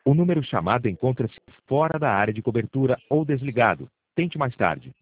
O número chamado encontra-se fora da área de cobertura ou desligado. Tente mais tarde.